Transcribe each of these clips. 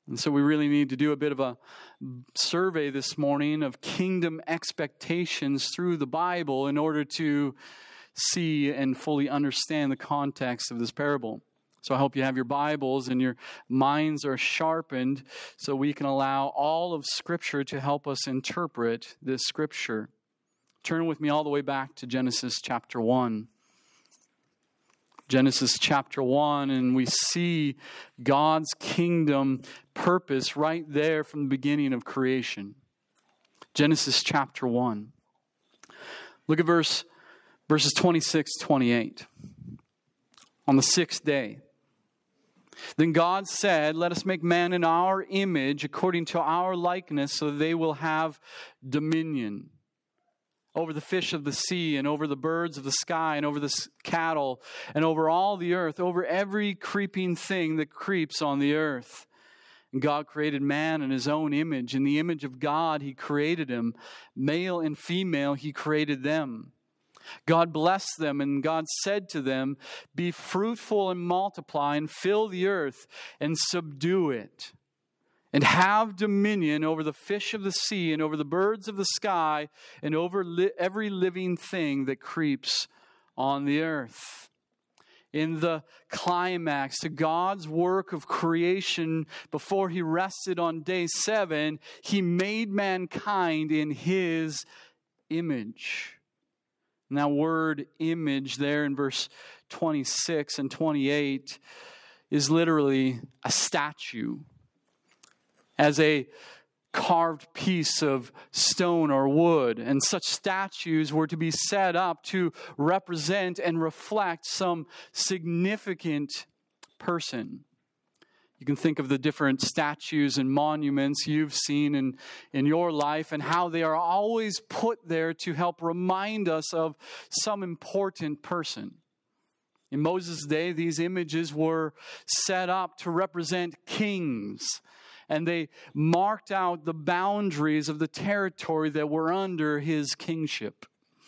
And so we really need to do a bit of a survey this morning of kingdom expectations through the Bible in order to see and fully understand the context of this parable. So I hope you have your Bibles and your minds are sharpened so we can allow all of Scripture to help us interpret this Scripture. Turn with me all the way back to Genesis chapter 1. Genesis chapter 1, and we see God's kingdom purpose right there from the beginning of creation. Genesis chapter 1. Look at verses 26-28. On the sixth day, then God said, "Let us make man in our image, according to our likeness, so they will have dominion over the fish of the sea, and over the birds of the sky, and over the cattle, and over all the earth, over every creeping thing that creeps on the earth." And God created man in His own image. In the image of God He created him. Male and female He created them. God blessed them, and God said to them, "Be fruitful and multiply, and fill the earth, and subdue it. And have dominion over the fish of the sea, and over the birds of the sky, and over every living thing that creeps on the earth." In the climax to God's work of creation, before He rested on day 7, He made mankind in His image. And that word image there in verse 26 and 28 is literally a statue. As a carved piece of stone or wood. And such statues were to be set up to represent and reflect some significant person. You can think of the different statues and monuments you've seen in your life and how they are always put there to help remind us of some important person. In Moses' day, these images were set up to represent kings. And they marked out the boundaries of the territory that were under his kingship.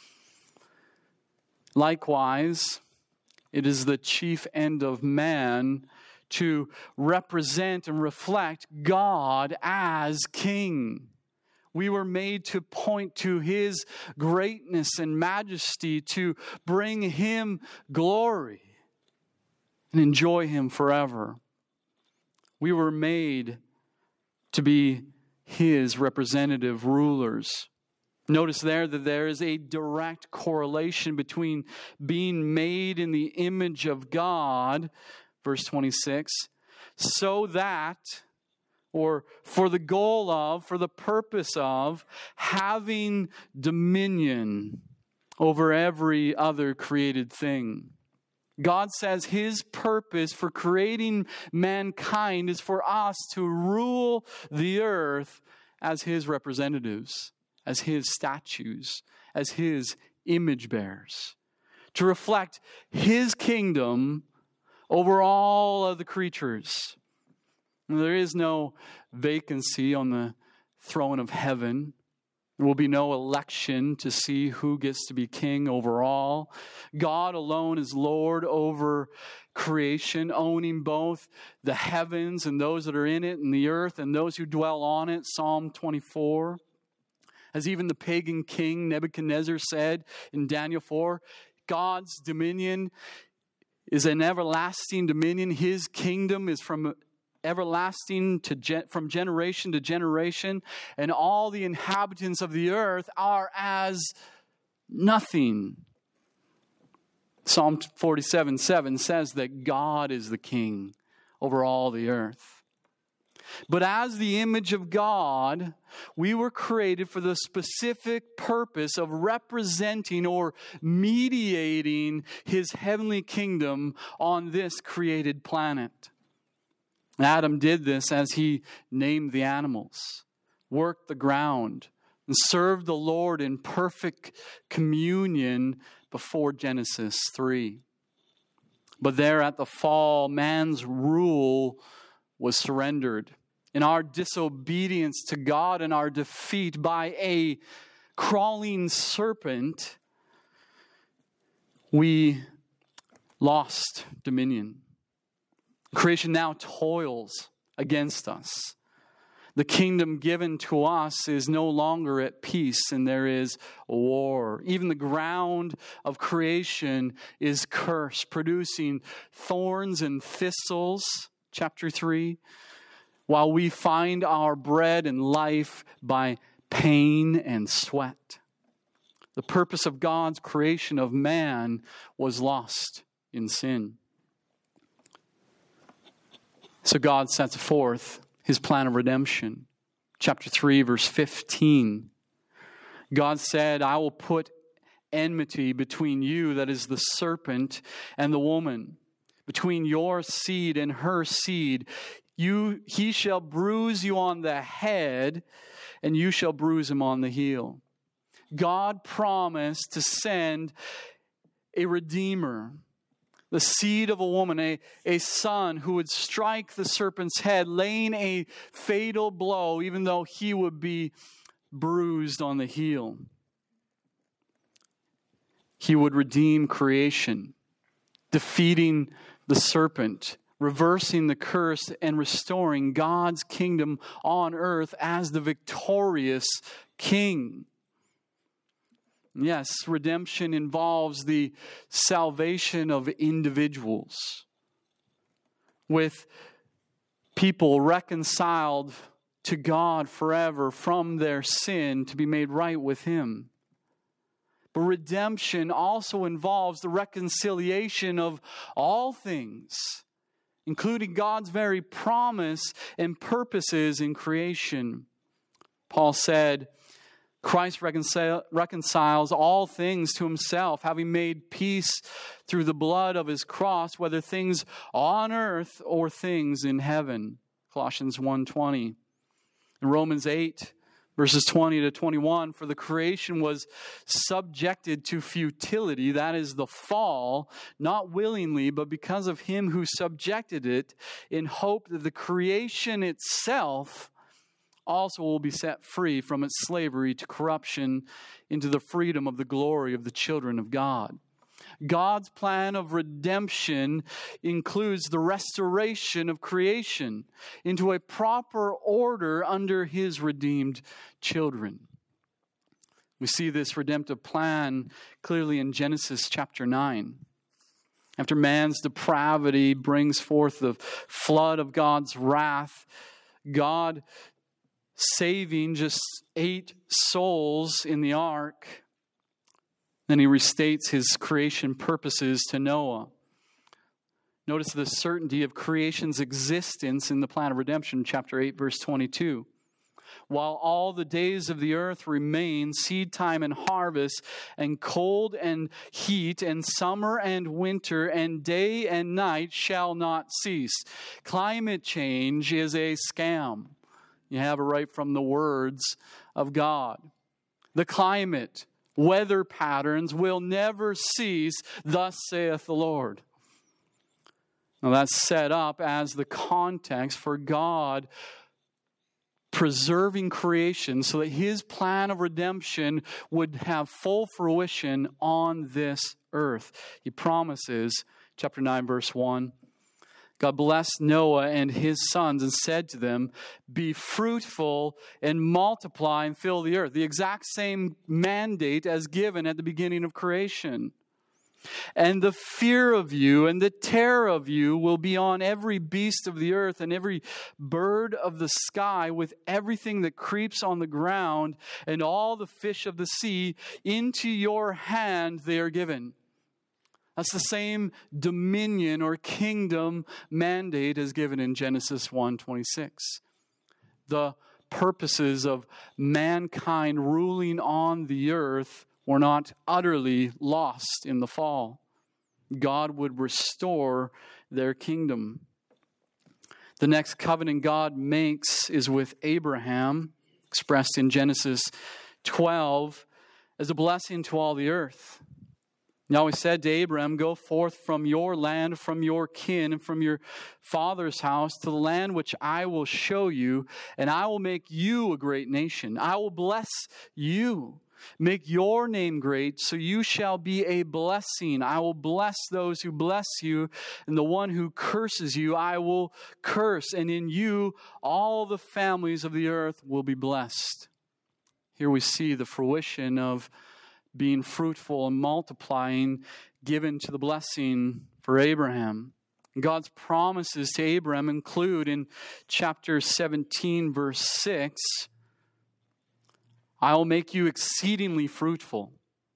Likewise, it is the chief end of man to represent and reflect God as King. We were made to point to His greatness and majesty, to bring Him glory and enjoy Him forever. We were made to be His representative rulers. Notice there that there is a direct correlation between being made in the image of God, verse 26, so that, or for the goal of, for the purpose of, having dominion over every other created thing. God says His purpose for creating mankind is for us to rule the earth as His representatives, as His statues, as His image bearers, to reflect His kingdom over all of the creatures. And there is no vacancy on the throne of heaven. There will be no election to see who gets to be king over all. God alone is Lord over creation, owning both the heavens and those that are in it, and the earth and those who dwell on it. Psalm 24. As even the pagan king Nebuchadnezzar said in Daniel 4, God's dominion is an everlasting dominion. His kingdom is from everlasting from generation to generation, and all the inhabitants of the earth are as nothing. Psalm 47:7 says that God is the king over all the earth. But as the image of God, we were created for the specific purpose of representing or mediating His heavenly kingdom on this created planet. Adam did this as he named the animals, worked the ground, and served the Lord in perfect communion before Genesis 3. But there at the fall, man's rule was surrendered. In our disobedience to God and our defeat by a crawling serpent, we lost dominion. Creation now toils against us. The kingdom given to us is no longer at peace, and there is war. Even the ground of creation is cursed, producing thorns and thistles, chapter 3, while we find our bread and life by pain and sweat. The purpose of God's creation of man was lost in sin. So God sets forth His plan of redemption. Chapter 3, verse 15. God said, I will put enmity between you, that is the serpent, and the woman, between your seed and her seed. He shall bruise you on the head, and you shall bruise him on the heel. God promised to send a redeemer, the seed of a woman, a son who would strike the serpent's head, laying a fatal blow, even though he would be bruised on the heel. He would redeem creation, defeating the serpent, reversing the curse, and restoring God's kingdom on earth as the victorious king. Yes, redemption involves the salvation of individuals, with people reconciled to God forever from their sin to be made right with Him. But redemption also involves the reconciliation of all things, including God's very promise and purposes in creation. Paul said, Christ reconciles all things to Himself, having made peace through the blood of His cross, whether things on earth or things in heaven. Colossians 1:20. In Romans 8, verses 20 to 21, for the creation was subjected to futility, that is the fall, not willingly, but because of Him who subjected it, in hope that the creation itself also will be set free from its slavery to corruption into the freedom of the glory of the children of God. God's plan of redemption includes the restoration of creation into a proper order under His redeemed children. We see this redemptive plan clearly in Genesis chapter 9. After man's depravity brings forth the flood of God's wrath, God saving just 8 souls in the ark. Then He restates His creation purposes to Noah. Notice the certainty of creation's existence in the plan of redemption, chapter 8, verse 22. While all the days of the earth remain, seed time and harvest, and cold and heat, and summer and winter, and day and night shall not cease. Climate change is a scam. You have it right from the words of God. The climate, weather patterns will never cease, thus saith the Lord. Now that's set up as the context for God preserving creation so that His plan of redemption would have full fruition on this earth. He promises, chapter 9, verse 1, God blessed Noah and his sons and said to them, be fruitful and multiply and fill the earth. The exact same mandate as given at the beginning of creation. And the fear of you and the terror of you will be on every beast of the earth and every bird of the sky, with everything that creeps on the ground, and all the fish of the sea. Into your hand they are given. That's the same dominion or kingdom mandate as given in Genesis 1:26. The purposes of mankind ruling on the earth were not utterly lost in the fall. God would restore their kingdom. The next covenant God makes is with Abraham, expressed in Genesis 12, as a blessing to all the earth. Yahweh said to Abraham, go forth from your land, from your kin, and from your father's house to the land which I will show you, and I will make you a great nation. I will bless you Make your name great, so you shall be a blessing. I will bless those who bless you, and the one who curses you I will curse. And in you all the families of the earth will be blessed. Here we see the fruition of being fruitful and multiplying given to the blessing for Abraham. God's promises to Abraham include in chapter 17, verse 6, I will make you exceedingly fruitful.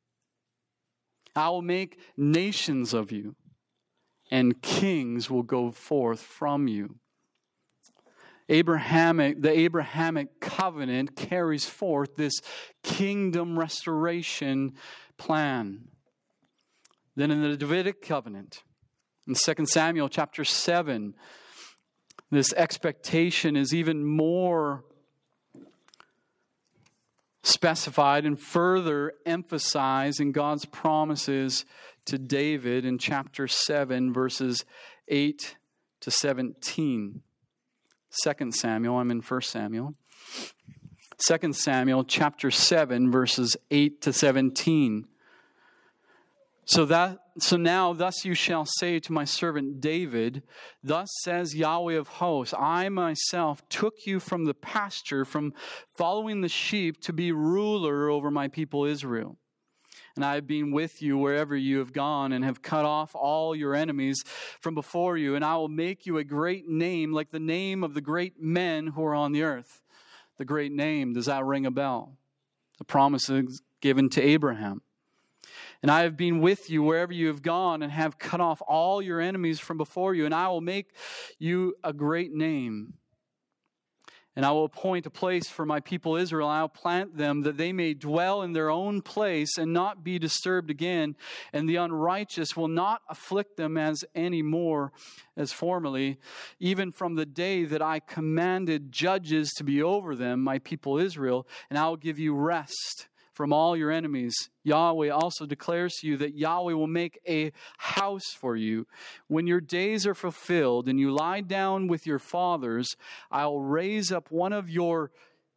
I will make nations of you, and kings will go forth from you. The Abrahamic covenant carries forth this kingdom restoration plan. Then in the Davidic covenant, in 2 Samuel chapter 7, this expectation is even more specified and further emphasized in God's promises to David in chapter 7, verses 8 to 17. 2 Samuel, I'm in 1 Samuel. 2 Samuel chapter 7, verses 8 to 17. So now, thus you shall say to my servant David, thus says Yahweh of hosts, I myself took you from the pasture, from following the sheep, to be ruler over my people Israel. And I have been with you wherever you have gone, and have cut off all your enemies from before you. And I will make you a great name, like the name of the great men who are on the earth. The great name, does that ring a bell? The promise is given to Abraham. And I have been with you wherever you have gone, and have cut off all your enemies from before you. And I will make you a great name. And I will appoint a place for my people Israel. I will plant them, that they may dwell in their own place and not be disturbed again. And the unrighteous will not afflict them as any more as formerly, even from the day that I commanded judges to be over them, my people Israel. And I will give you rest from all your enemies. Yahweh also declares to you that Yahweh will make a house for you. When your days are fulfilled and you lie down with your fathers, I will raise up one of your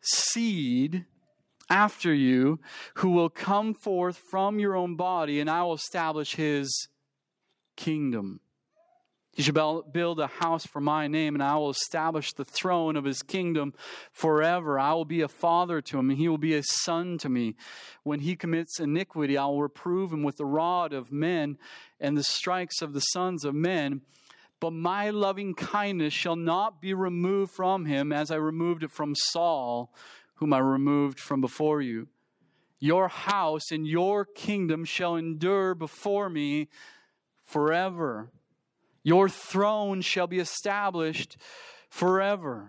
seed after you, who will come forth from your own body, and I will establish his kingdom. He shall build a house for my name, and I will establish the throne of his kingdom forever. I will be a father to him, and he will be a son to me. When he commits iniquity, I will reprove him with the rod of men and the strikes of the sons of men. But my loving kindness shall not be removed from him, as I removed it from Saul, whom I removed from before you. Your house and your kingdom shall endure before me forever. Your throne shall be established forever.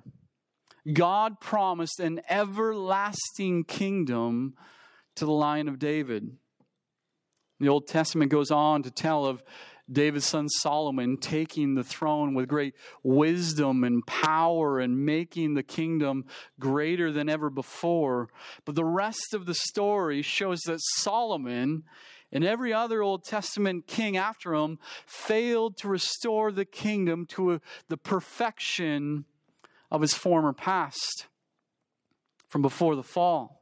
God promised an everlasting kingdom to the line of David. The Old Testament goes on to tell of David's son Solomon taking the throne with great wisdom and power and making the kingdom greater than ever before. But the rest of the story shows that Solomon and every other Old Testament king after him failed to restore the kingdom to the perfection of his former past from before the fall.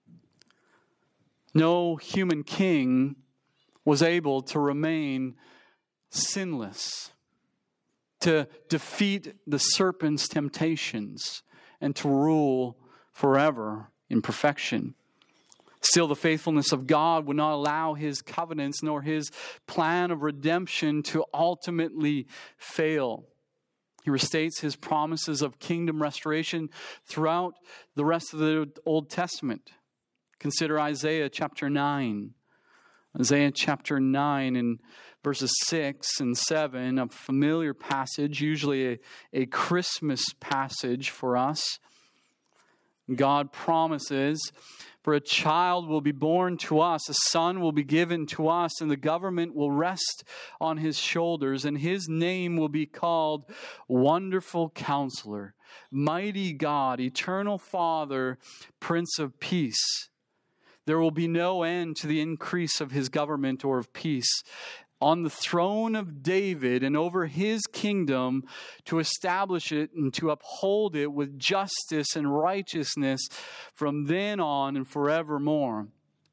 No human king was able to remain sinless, to defeat the serpent's temptations, and to rule forever in perfection. Still, the faithfulness of God would not allow his covenants nor his plan of redemption to ultimately fail. He restates his promises of kingdom restoration throughout the rest of the Old Testament. Consider Isaiah chapter 9. Isaiah chapter 9 in verses 6 and 7, a familiar passage, usually a Christmas passage for us. God promises, for a child will be born to us, a son will be given to us, and the government will rest on his shoulders, and his name will be called Wonderful Counselor, Mighty God, Eternal Father, Prince of Peace. There will be no end to the increase of his government or of peace on the throne of David and over his kingdom, to establish it and to uphold it with justice and righteousness from then on and forevermore.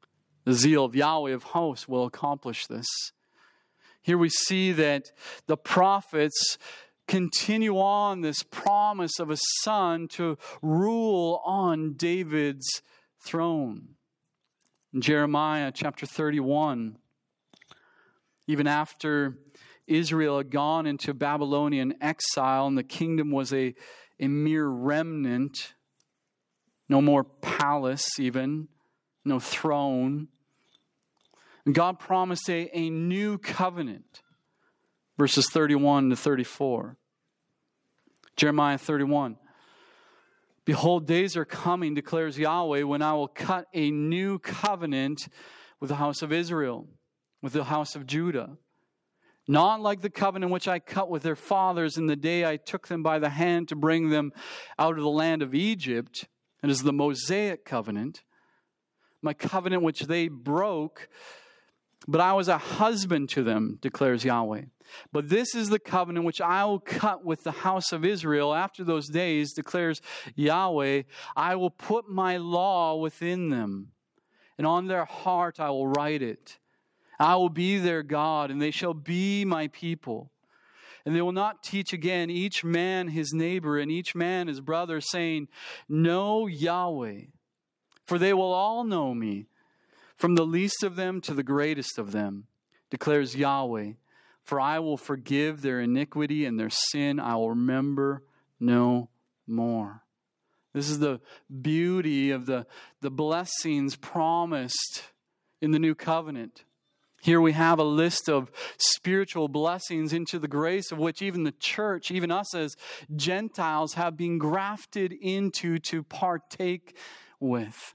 The zeal of Yahweh of hosts will accomplish this. Here we see that the prophets continue on this promise of a son to rule on David's throne. In Jeremiah chapter 31, even after Israel had gone into Babylonian exile and the kingdom was a mere remnant, no more palace even, no throne, God promised a new covenant. Verses 31 to 34. Jeremiah 31. Behold, days are coming, declares Yahweh, when I will cut a new covenant with the house of Israel, with the house of Judah. Not like the covenant which I cut with their fathers in the day I took them by the hand to bring them out of the land of Egypt. It is the Mosaic covenant. My covenant which they broke, but I was a husband to them, declares Yahweh. But this is the covenant which I will cut with the house of Israel after those days, declares Yahweh. I will put my law within them, and on their heart I will write it. I will be their God, and they shall be my people. And they will not teach again each man his neighbor and each man his brother, saying, Know Yahweh, for they will all know me, from the least of them to the greatest of them, declares Yahweh. For I will forgive their iniquity and their sin I will remember no more. This is the beauty of the blessings promised in the new covenant. Here we have a list of spiritual blessings into the grace of which even the church, even us as Gentiles, have been grafted into to partake with.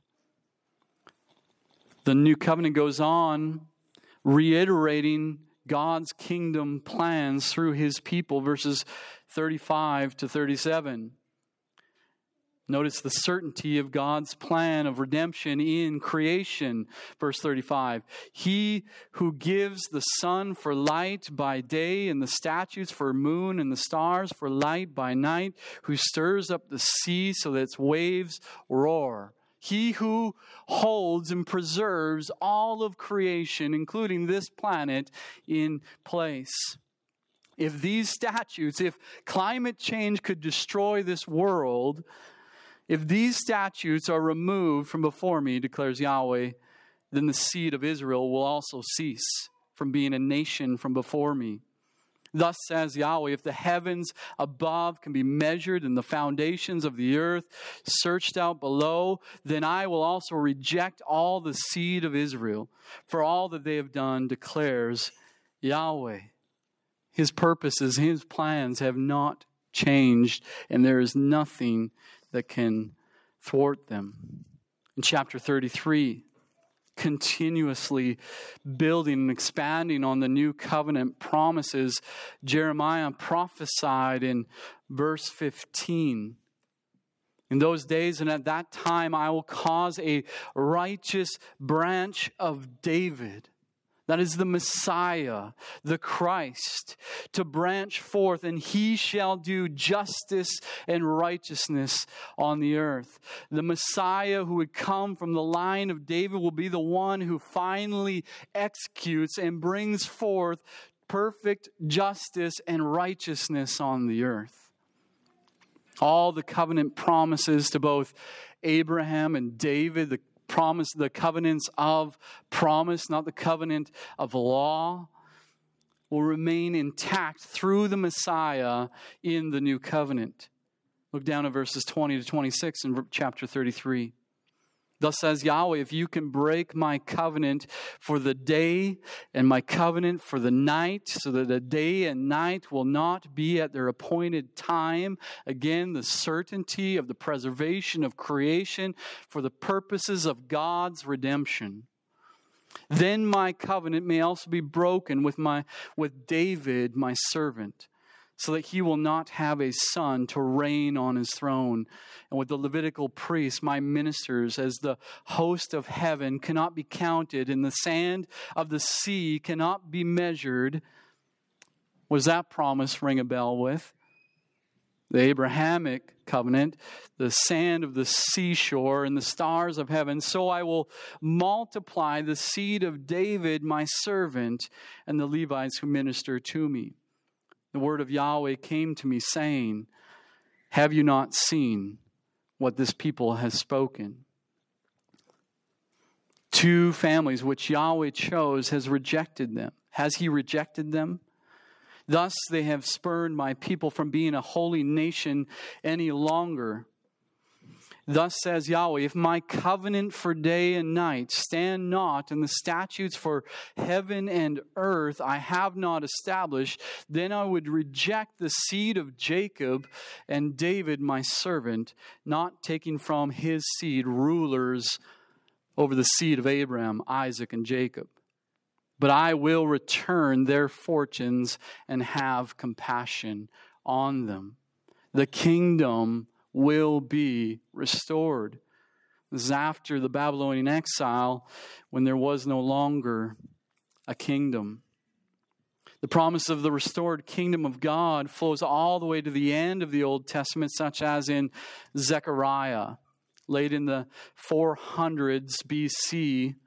The new covenant goes on reiterating God's kingdom plans through his people, verses 35 to 37. Notice the certainty of God's plan of redemption in creation. Verse 35. He who gives the sun for light by day and the statutes for moon and the stars for light by night, who stirs up the sea so that its waves roar. He who holds and preserves all of creation, including this planet, in place. If these statutes, if climate change could destroy this world, if these statutes are removed from before me, declares Yahweh, then the seed of Israel will also cease from being a nation from before me. Thus says Yahweh, if the heavens above can be measured and the foundations of the earth searched out below, then I will also reject all the seed of Israel for all that they have done, declares Yahweh. His purposes, his plans have not changed, and there is nothing that can thwart them. In chapter 33, continuously building and expanding on the new covenant promises, Jeremiah prophesied in verse 15. In those days and at that time, I will cause a righteous branch of David, that is the Messiah, the Christ, to branch forth, and he shall do justice and righteousness on the earth. The Messiah who would come from the line of David will be the one who finally executes and brings forth perfect justice and righteousness on the earth. All the covenant promises to both Abraham and David, the covenants of promise, not the covenant of law, will remain intact through the Messiah in the new covenant. Look down at verses 20 to 26 in chapter 33. Thus says Yahweh, if you can break my covenant for the day and my covenant for the night, so that the day and night will not be at their appointed time. Again, the certainty of the preservation of creation for the purposes of God's redemption. Then my covenant may also be broken with David, my servant, so that he will not have a son to reign on his throne. And with the Levitical priests, my ministers, as the host of heaven cannot be counted, and the sand of the sea cannot be measured. Was that promise ring a bell with? The Abrahamic covenant, the sand of the seashore and the stars of heaven, so I will multiply the seed of David, my servant, and the Levites who minister to me. The word of Yahweh came to me, saying, have you not seen what this people has spoken? 2 families which Yahweh chose has rejected them. Has he rejected them? Thus they have spurned my people from being a holy nation any longer. Thus says Yahweh, if my covenant for day and night stand not, and the statutes for heaven and earth I have not established, then I would reject the seed of Jacob and David my servant, not taking from his seed rulers over the seed of Abraham, Isaac, and Jacob. But I will return their fortunes and have compassion on them. The kingdom will be restored. This is after the Babylonian exile, when there was no longer a kingdom. The promise of the restored kingdom of God flows all the way to the end of the Old Testament, such as in Zechariah, late in the 400s BC,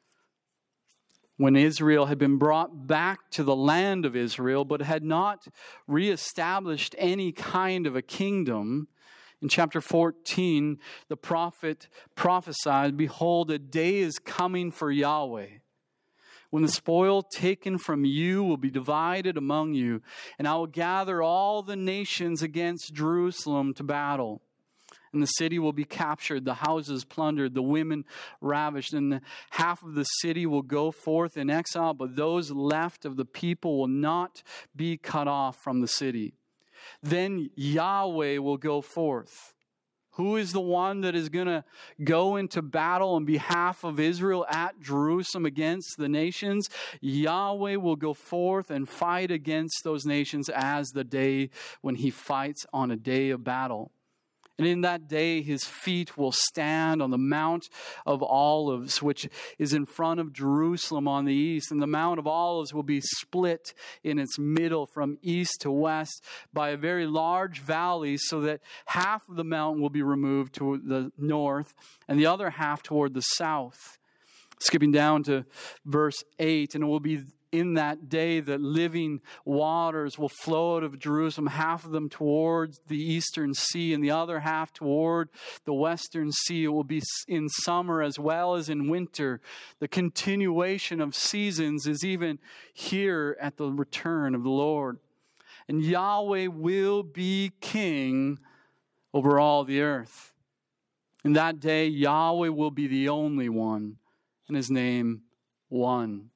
when Israel had been brought back to the land of Israel, but had not reestablished any kind of a kingdom. In chapter 14, the prophet prophesied, behold, a day is coming for Yahweh, when the spoil taken from you will be divided among you, and I will gather all the nations against Jerusalem to battle. And the city will be captured, the houses plundered, the women ravished, and half of the city will go forth in exile, but those left of the people will not be cut off from the city. Then Yahweh will go forth. Who is the one that is going to go into battle on behalf of Israel at Jerusalem against the nations? Yahweh will go forth and fight against those nations as the day when he fights on a day of battle. And in that day, his feet will stand on the Mount of Olives, which is in front of Jerusalem on the east. And the Mount of Olives will be split in its middle from east to west by a very large valley, so that half of the mountain will be removed to the north and the other half toward the south. Skipping down to verse 8, and it will be in that day that living waters will flow out of Jerusalem, half of them towards the eastern sea and the other half toward the western sea. It will be in summer as well as in winter. The continuation of seasons is even here at the return of the Lord. And Yahweh will be king over all the earth. In that day, Yahweh will be the only one, and his name one.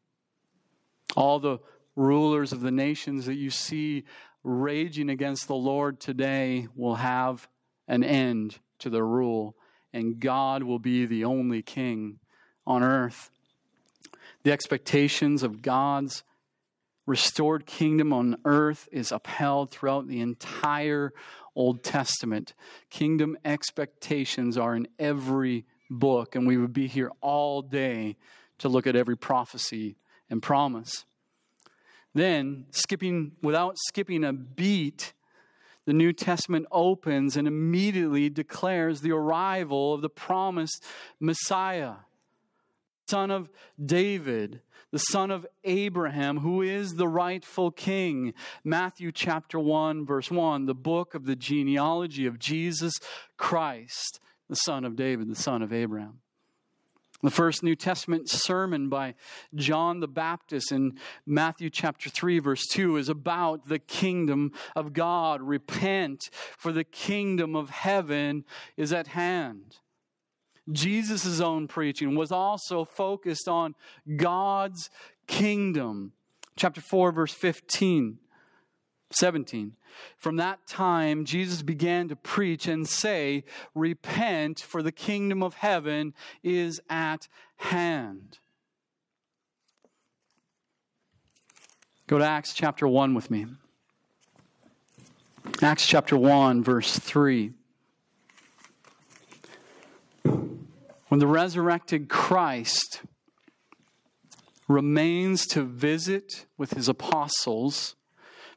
All the rulers of the nations that you see raging against the Lord today will have an end to their rule, and God will be the only king on earth. The expectations of God's restored kingdom on earth is upheld throughout the entire Old Testament. Kingdom expectations are in every book, and we would be here all day to look at every prophecy and promise. Then, without skipping a beat, the New Testament opens and immediately declares the arrival of the promised Messiah, son of David, the son of Abraham, who is the rightful king. Matthew chapter 1, verse 1, the book of the genealogy of Jesus Christ, the son of David, the son of Abraham. The first New Testament sermon by John the Baptist in Matthew chapter 3, verse 2 is about the kingdom of God. Repent, for the kingdom of heaven is at hand. Jesus' own preaching was also focused on God's kingdom. Chapter 4, verse 17. From that time, Jesus began to preach and say, repent, for the kingdom of heaven is at hand. Go to Acts chapter 1 with me. Acts chapter 1, verse 3. When the resurrected Christ remains to visit with his apostles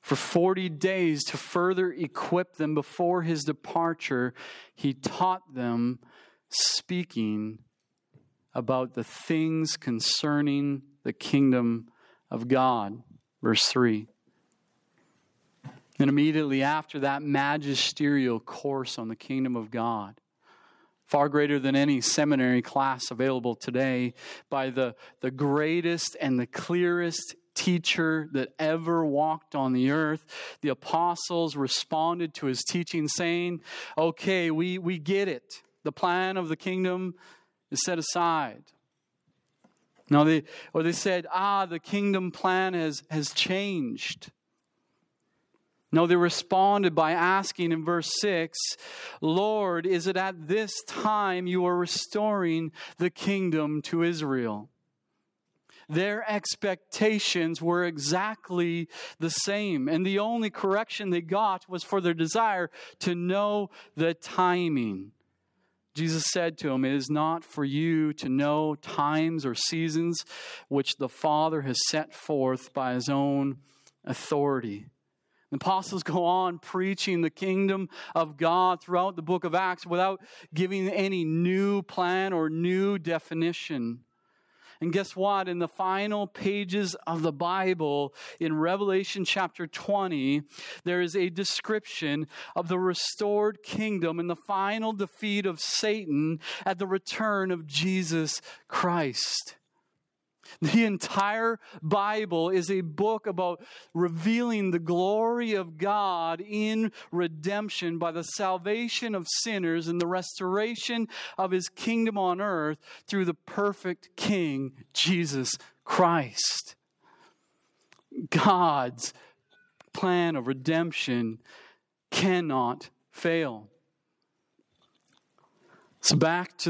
For 40 days, to further equip them before his departure, he taught them, speaking about the things concerning the kingdom of God. Verse 3. And immediately after that magisterial course on the kingdom of God, far greater than any seminary class available today, by the greatest and the clearest teacher that ever walked on the earth, the apostles responded to his teaching saying, okay, we get it. The plan of the kingdom is set aside. Now they said, the kingdom plan has changed. No, they responded by asking in verse 6, Lord, is it at this time you are restoring the kingdom to Israel? Their expectations were exactly the same. And the only correction they got was for their desire to know the timing. Jesus said to them, it is not for you to know times or seasons which the Father has set forth by his own authority. The apostles go on preaching the kingdom of God throughout the book of Acts without giving any new plan or new definition. And guess what? In the final pages of the Bible, in Revelation chapter 20, there is a description of the restored kingdom and the final defeat of Satan at the return of Jesus Christ. The entire Bible is a book about revealing the glory of God in redemption by the salvation of sinners and the restoration of his kingdom on earth through the perfect King, Jesus Christ. God's plan of redemption cannot fail. So back to